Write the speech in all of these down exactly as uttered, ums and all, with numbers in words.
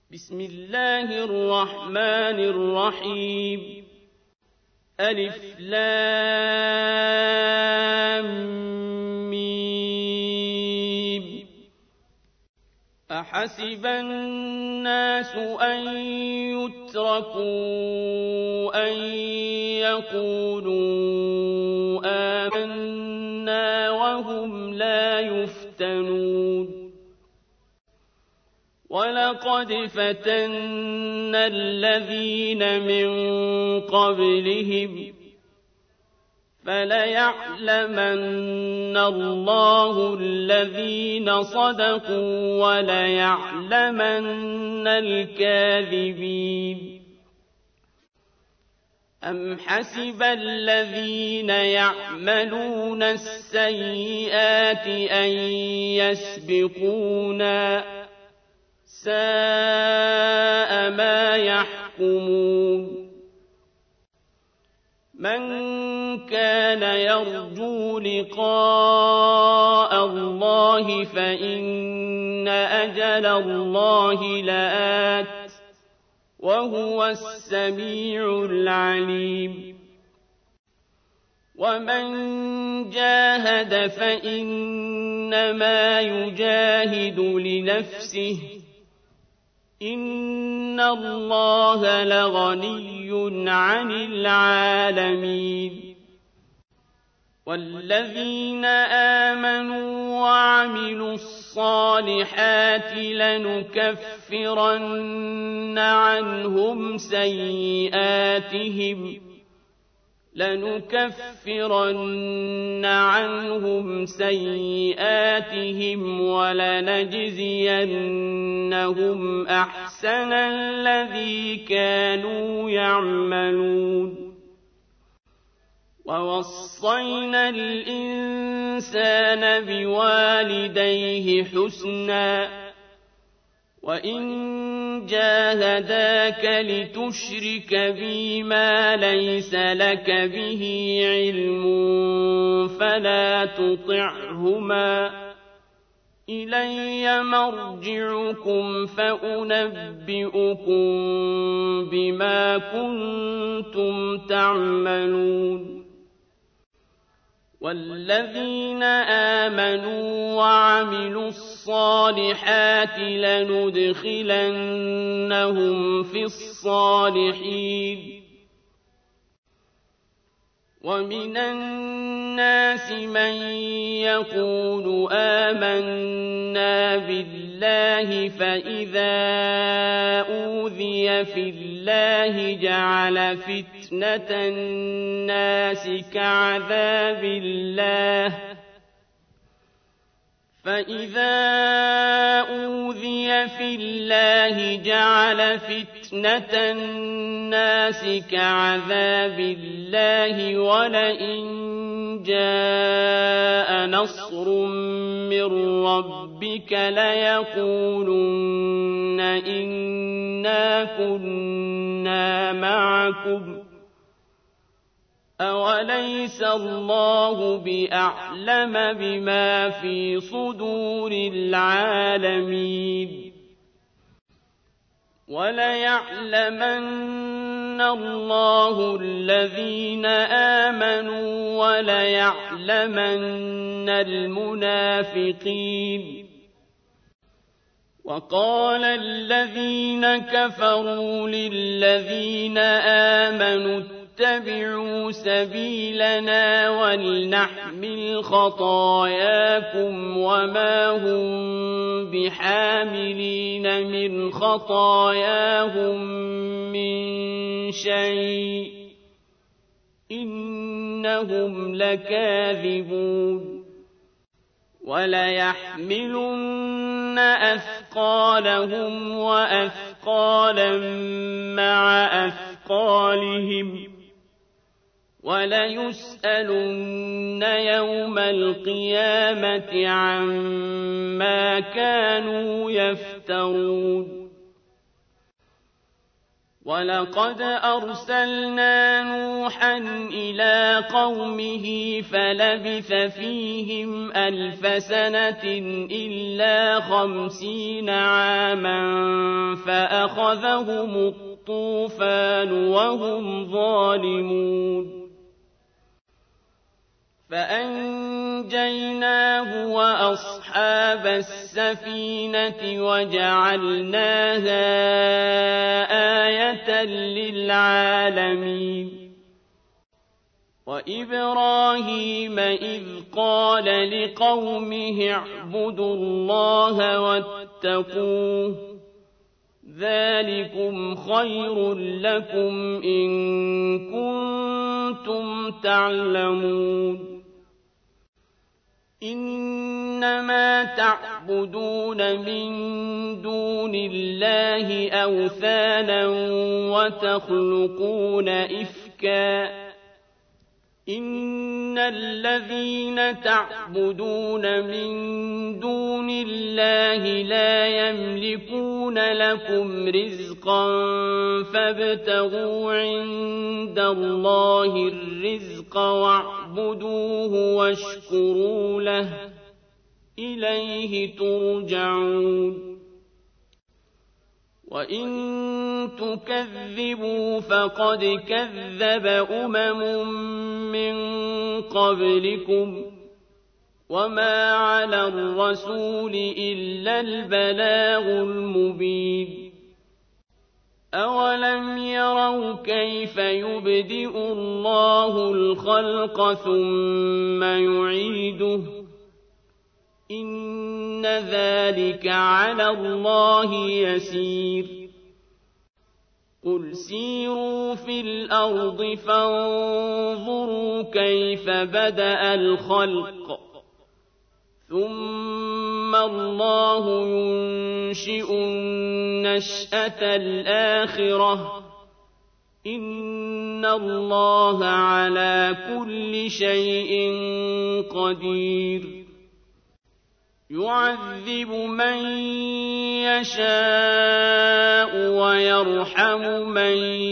بسم الله الرحمن الرحيم ألف لام ميم أحسب الناس أن يتركوا أن يقولوا آمنا وهم لا يفتنون ولقد فتنا الذين من قبلهم فليعلمن الله الذين صدقوا وليعلمن الكاذبين أم حسب الذين يعملون السيئات أن يسبقونا ساء ما يحكمون من كان يرجو لقاء الله فإن أجل الله لآت وهو السميع العليم ومن جاهد فإنما يجاهد لنفسه إن الله لغني عن العالمين والذين آمنوا وعملوا الصالحات لنكفرن عنهم سيئاتهم لنكفرن عنهم سيئاتهم ولنجزينهم أحسن الذي كانوا يعملون ووصينا الإنسان بوالديه حسنا وإن جاهداك لتشرك بي ما ليس لك به علم فلا تطعهما إلي مرجعكم فأنبئكم بما كنتم تعملون والذين آمنوا وعملوا الصالحات لندخلنهم في الصالحين ومن الناس من يقول آمنا بالله فإذا أوذي في الله جعل فتنة الناس كعذاب الله فإذا أوذي في الله جعل فتنة الناس كعذاب الله ولئن جاء نصر من ربك ليقولن إنا كنا معكم أوليس الله بأعلم بما في صدور العالمين وليعلمن الله الذين آمنوا وليعلمن المنافقين وقال الذين كفروا للذين آمنوا اتبعوا سبيلنا ولنحمل خطاياكم وما هم بحاملين من خطاياهم من شيء إنهم لكاذبون وليحملن أثقالهم وأثقالا مع أثقالهم وليسألن يوم القيامة عما كانوا يفترون وَلَقَدْ أَرْسَلْنَا نُوحًا إِلَىٰ قَوْمِهِ فَلَبِثَ فِيهِمْ أَلْفَ سَنَةٍ إِلَّا خَمْسِينَ عَامًا فَأَخَذَهُمُ الطُّوفَانُ وَهُمْ ظَالِمُونَ فَأَنجَيْنَاهُ وَأَصْحَابَ السَّفِينَةِ وَجَعَلْنَاهَا آيَةً لِّلْعَالَمِينَ وَإِبْرَاهِيمَ إِذْ قَالَ لِقَوْمِهِ اعْبُدُوا اللَّهَ وَاتَّقُوهُ ذَٰلِكُمْ خَيْرٌ لَّكُمْ إِن كُنتُمْ تَعْلَمُونَ إِنَّمَا تَعْبُدُونَ مِن دُونِ اللَّهِ أَوْثَانًا وَتَخْلُقُونَ إِفْكًا إِنَّ الَّذِينَ تَعْبُدُونَ مِن دُونِ اللَّهِ لَا يَمْلِكُونَ لَكُمْ رِزْقًا فَابْتَغُوا عِندَ اللَّهِ الرِّزْقَ وَاعْبُدُوهُ وَاشْكُرُوا لَهُ إِلَيْهِ تُرْجَعُونَ وَإِن تُكَذِّبُوا فَقَدْ كَذَّبَ أُمَمٌ مِّن قَبْلِكُمْ وَمَا عَلَى الرَّسُولِ إِلَّا الْبَلَاغُ الْمُبِينُ أَوَلَمْ يَرَوْا كَيْفَ يُبْدِئُ اللَّهُ الْخَلْقَ ثُمَّ يُعِيدُهُ إِنَّ ذَٰلِكَ عَلَى اللَّهِ يَسِيرٌ قُلْ سِيرُوا فِي الْأَرْضِ فَانظُرُوا كَيْفَ بَدَأَ الْخَلْقَ ثُمَّ اللَّهُ يُنشِئُ النَّشْأَةَ الْآخِرَةَ إِنَّ اللَّهَ عَلَىٰ كُلِّ شَيْءٍ قَدِيرٌ يُعَذِّبُ مَن يَشَاءُ وَيَرْحَمُ مَن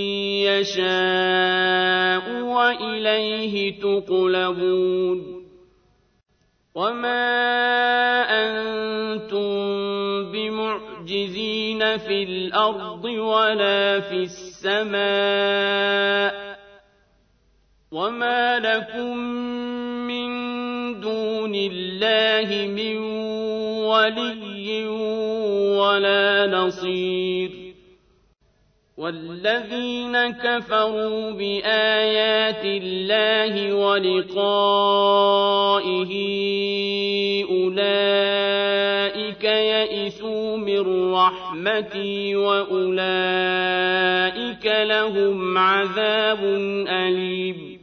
يَشَاءُ وَإِلَيْهِ تُقْلَبُونَ وَمَا أَنتُم بِمُعْجِزِينَ فِي الْأَرْضِ وَلَا فِي السَّمَاءِ وَمَا لَكُم مِّن دُونِ اللَّهِ مِن وَلِيٍّ وَلَا نَصِيرٍ وَالَّذِينَ كَفَرُوا بِآيَاتِ اللَّهِ وَلِقَائِهِ أُولَٰئِكَ يَئِسُوا مِن رَّحْمَتِي وَأُولَٰئِكَ لَهُمْ عَذَابٌ أَلِيمٌ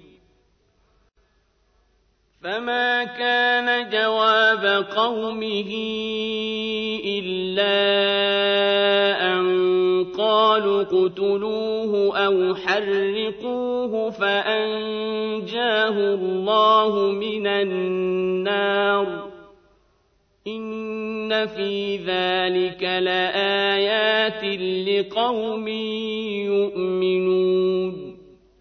فَمَا كَانَ جَوَابَ قَوْمِهِ إِلَّا أَن قَالُوا اقْتُلُوهُ أَوْ حَرِّقُوهُ فَأَنجَاهُ اللَّهُ مِنَ النَّارِ إِنَّ فِي ذَٰلِكَ لَآيَاتٍ لِّقَوْمٍ يُؤْمِنُونَ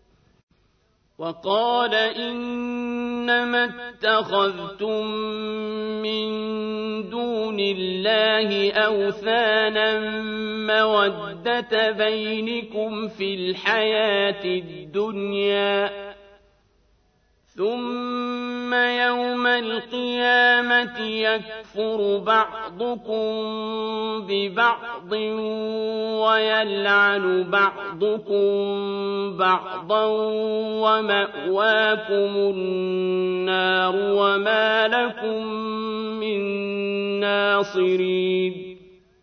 وَقَالَ إِنَّمَا اتَّخَذْتُم مِّن دُونِ اللَّهِ أَوْثَانًا مَّوَدَّةَ بَيْنِكُمْ فِي الْحَيَاةِ الدُّنْيَا ثُمَّ يَوْمَ الْقِيَامَةِ يَكْفُرُ بَعْضُكُم بِبَعْضٍ وَيَلْعَنُ بَعْضُكُم بَعْضًا وَمَأْوَاكُمُ النَّارُ وَمَا لَكُم مِّن نَّاصِرِينَ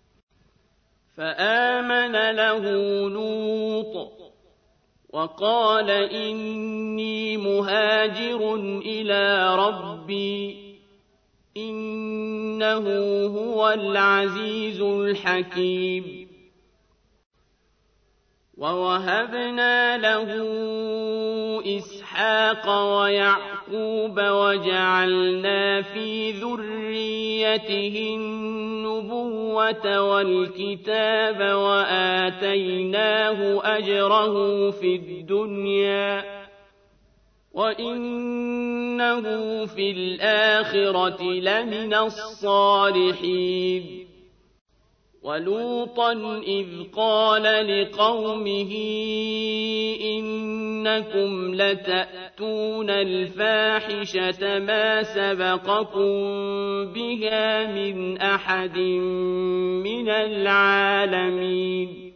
فَآمَنَ لَهُ لُوطٌ وَقَالَ إِنِّي مُهَاجِرٌ إِلَىٰ رَبِّي إِنَّهُ هُوَ الْعَزِيزُ الْحَكِيمُ وَوَهَبْنَا لَهُ إِسْحَاقَ وإسحاق ويعقوب وجعلنا في ذريته النبوة والكتاب وآتيناه أجره في الدنيا وإنه في الآخرة لمن الصالحين ولوطا إذ قال لقومه إنكم لتأتون الفاحشة ما سبقكم بها من أحد من العالمين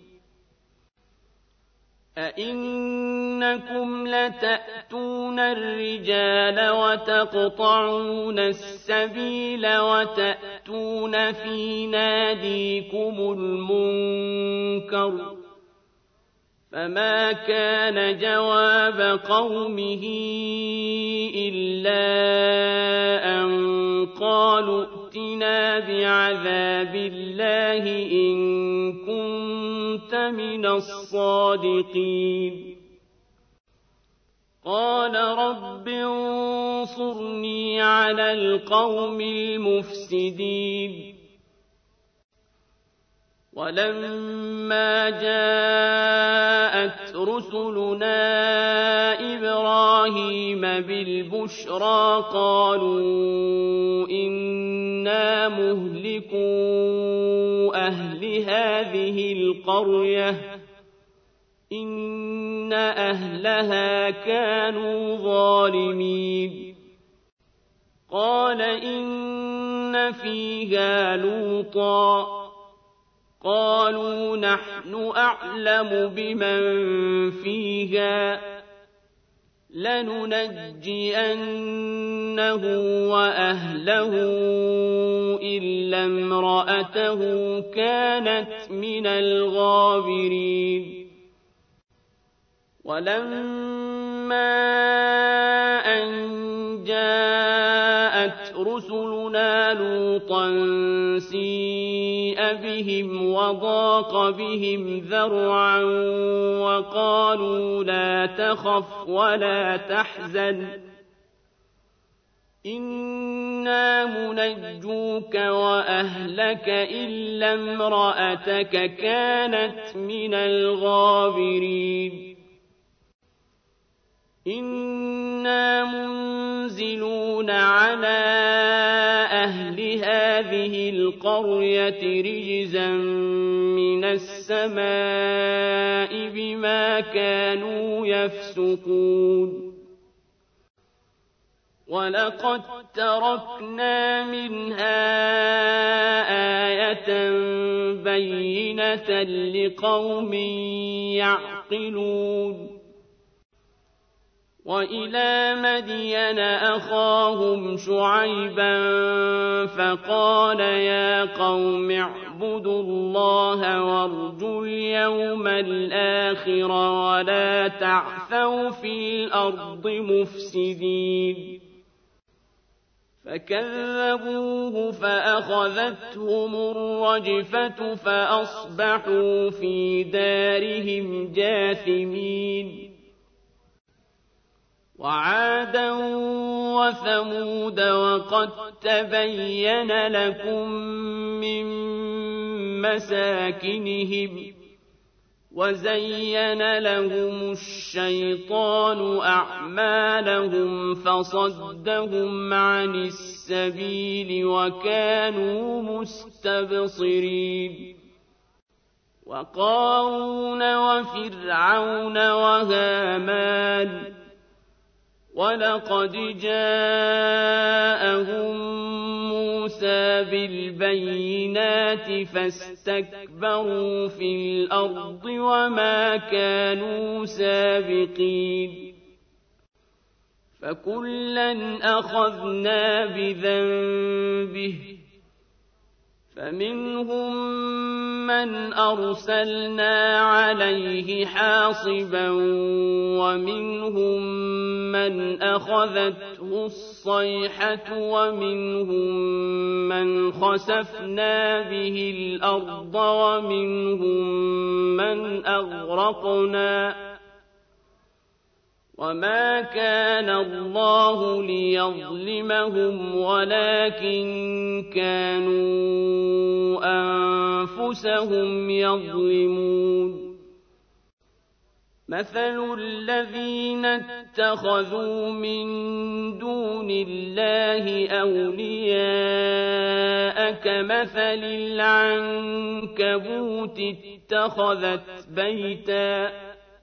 أئنكم لتأتون الرجال وتقطعون السبيل وتأتون في ناديكم المنكر فما كان جواب قومه إلا أن قالوا ائتنا بعذاب الله إن كنت من الصادقين قال رب انصرني على القوم المفسدين ولما جاءت رسلنا إبراهيم بالبشرى قالوا إنا مهلكو أهل هذه القرية إن أهلها كانوا ظالمين قال إن فيها لوطا قالوا نحن أعلم بمن فيها لننجينه وأهله إلا امرأته كانت من الغابرين ولما أن جاءت رسلنا لوطا سيء بهم وضاق بهم ذرعا وقالوا لا تخف ولا تحزن إنا منجوك وأهلك إلا امرأتك كانت من الغابرين إنا منزلون على أهل هذه القرية رجزا من السماء بما كانوا يفسقون ولقد تركنا منها آية بينة لقوم يعقلون وإلى مدين أخاهم شعيبا فقال يا قوم اعبدوا الله وارجوا اليوم الآخر ولا تعثوا في الأرض مفسدين فكذبوه فأخذتهم الرجفة فأصبحوا في دارهم جاثمين وعادا وثمود وقد تبين لكم من مساكنهم وزين لهم الشيطان أعمالهم فصدهم عن السبيل وكانوا مستبصرين وقارون وفرعون وهامان ولقد جاءهم موسى بالبينات فاستكبروا في الأرض وما كانوا سابقين فكلا أخذنا بذنبه فمنهم من أرسلنا عليه حاصبا ومنهم من أخذته الصيحة ومنهم من خسفنا به الأرض ومنهم من أغرقنا وما كان الله ليظلمهم ولكن كانوا أنفسهم يظلمون مثل الذين اتخذوا من دون الله أولياء كمثل العنكبوت اتخذت بيتا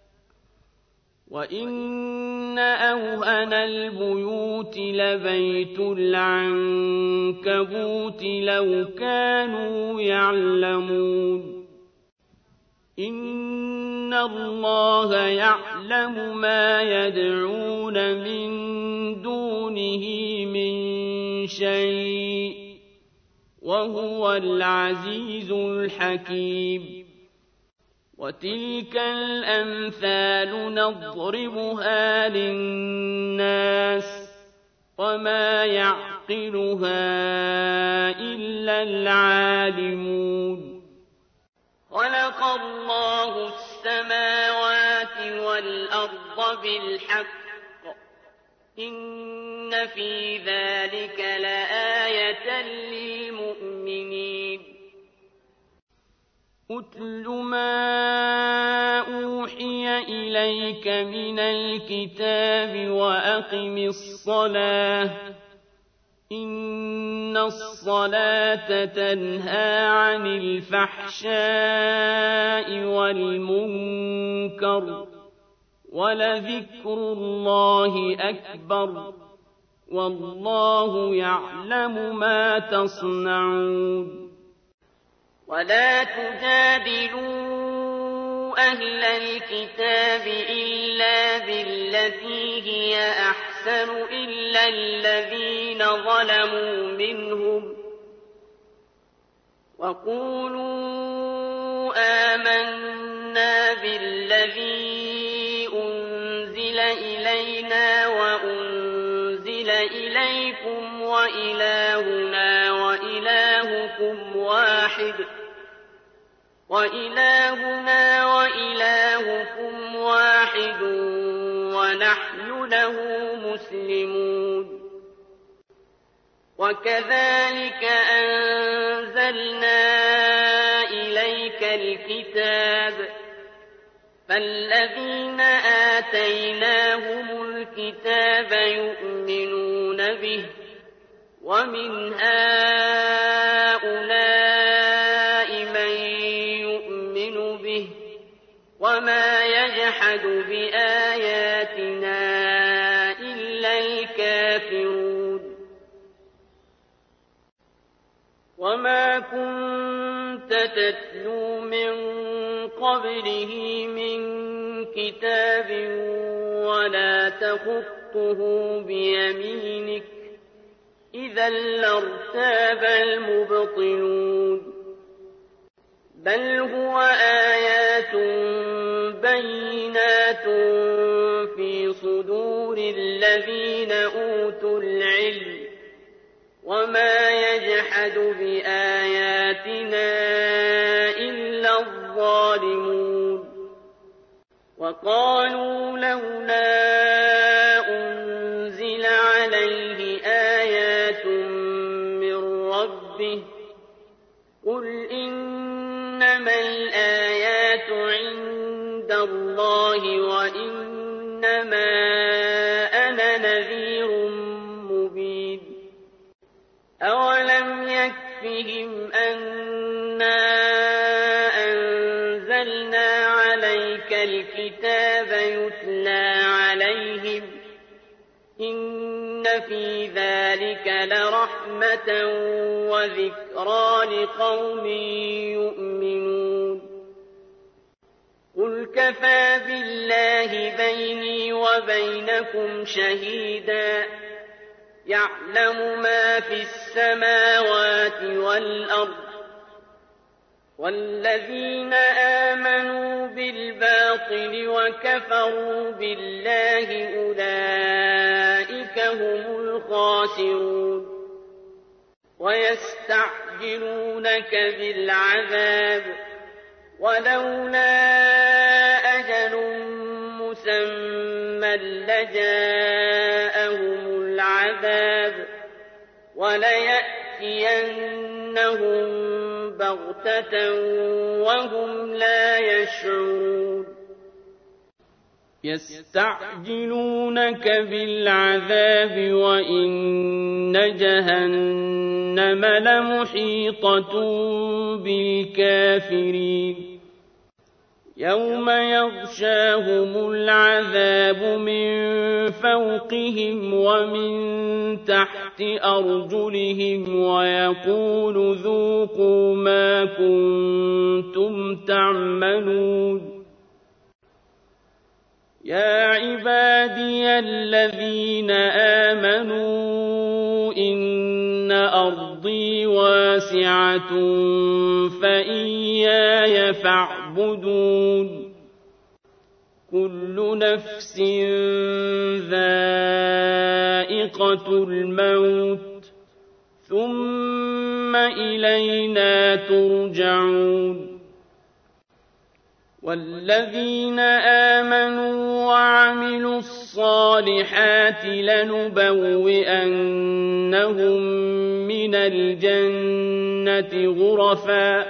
وإن أوهن البيوت لبيت العنكبوت لو كانوا يعلمون إن الله يعلم ما يدعون من دونه من شيء وهو العزيز الحكيم وتلك الأمثال نضربها للناس وما يعقلها إلا العالمون خلق الله السماوات والأرض بالحق إن في ذلك لآية للمؤمنين أتل ما أوحي إليك من الكتاب وأقم الصلاة إن الصلاة تنهى عن الفحشاء والمنكر ولذكر الله أكبر والله يعلم ما تصنعون ولا تجادلوا أهل الكتاب إلا بالتي هي أحسن إلا الذين ظلموا منهم وقولوا آمنا بالذي أنزل إلينا وأنزل إليكم وإلهنا وإلهكم واحد وإلهنا وإلهكم واحد ونحن له مسلمون وكذلك أنزلنا إليك الكتاب فالذين آتيناهم الكتاب يؤمنون به ومن هؤلاء من يؤمن به وما يجحد بآياتنا إلا الكافرون وما كنت تتلو من قبله من كتاب ولا تخطه بيمينك إذا لارتاب المبطلون بل هو آيات بينات في صدور الذين أوتوا العلم وما يجحد بآياتنا إلا الظالمون وقالوا لولا أنزل عليه آيات من ربه قل إنما الآيات عند الله وإنما أنا نذير مبين أولم يكفهم أنا أنزلنا عليك الكتاب يتلى عليهم إن في ذلك لرحمة وذكرى لقوم يؤمنون قل كفى بالله بيني وبينكم شهيدا يعلم ما في السماوات والأرض والذين آمنوا بالباطل وكفروا بالله أولئك هم الخاسرون ويستعجلونك بالعذاب ولولا أجل مسمى لجاءهم العذاب وليأتينهم بغتة وهم لا يشعرون يستعجلونك بالعذاب وإن جهنم لمحيطة بالكافرين يوم يغشاهم العذاب من فوقهم ومن تحت أرجلهم ويقول ذوقوا ما كنتم تعملون يا عبادي الذين آمنوا إن أرضي واسعة فإياي فاعبدون كل نفس ذائقة الموت ثم إلينا ترجعون والذين آمنوا وعملوا الصالحات لنبوئنهم من الجنة غرفا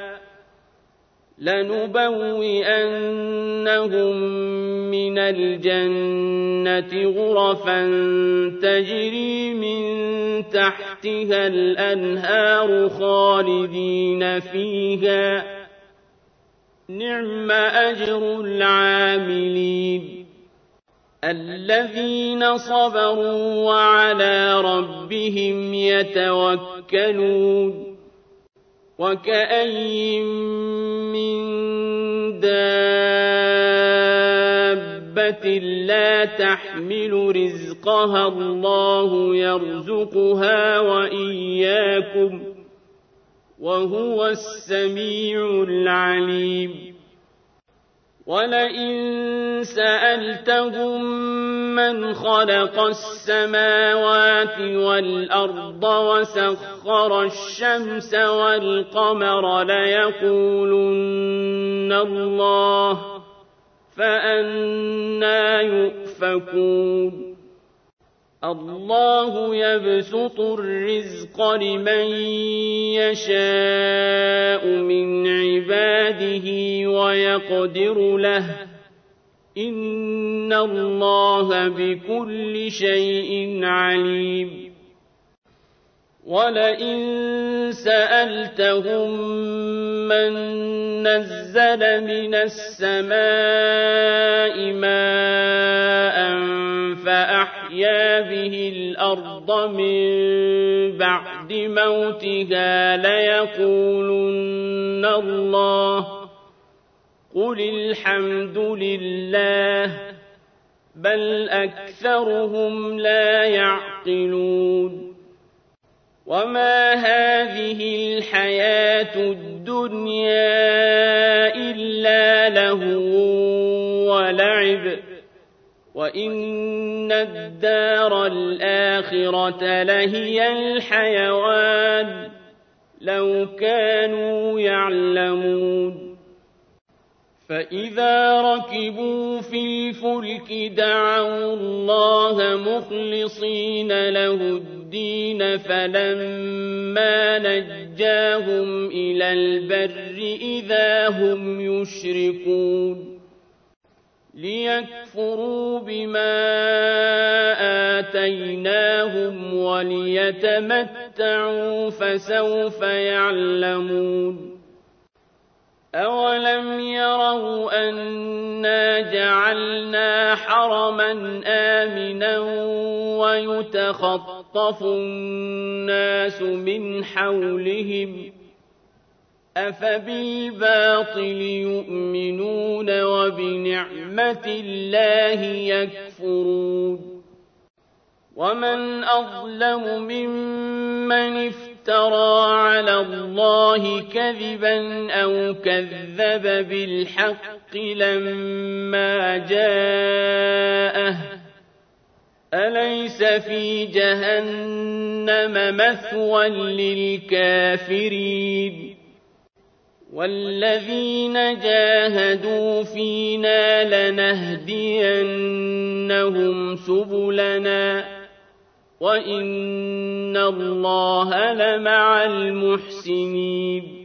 لنبوئنهم من الجنة غرفا تجري من تحتها الأنهار خالدين فيها نعم أجر العاملين الذين صبروا وعلى ربهم يتوكلون وكأين من دابة لا تحمل رزقها الله يرزقها وإياكم وهو السميع العليم ولئن سألتهم من خلق السماوات والأرض وسخر الشمس والقمر ليقولن الله فأنى يؤفكون الله يبسط الرزق لمن يشاء من عباده ويقدر له إن الله بكل شيء عليم ولئن سألتهم من نزل من السماء ماء فأحيا به الأرض من بعد موتها ليقولن الله قل الحمد لله بل أكثرهم لا يعقلون وما هذه الحياة الدنيا إلا لهو ولعب وإن الدار الآخرة لهي الحيوان لو كانوا يعلمون فإذا ركبوا في الفلك دعوا الله مخلصين له الدين فلما نجاهم إلى البر إذا هم يشركون ليكفروا بما آتيناهم وليتمتعوا فسوف يعلمون أولم يروا أنا جعلنا حرما آمنا ويتخطف الناس من حولهم أفبالباطل يؤمنون وبنعمة الله يكفرون ومن أظلم ممن افترى على الله كذبا أو كذب بالحق لما جاءه أليس في جهنم مثوى للكافرين والذين جاهدوا فينا لنهدينهم لَهَدِيَنَّهُمْ سُبُلَنَا وَإِنَّ اللَّهَ لَمَعَ الْمُحْسِنِينَ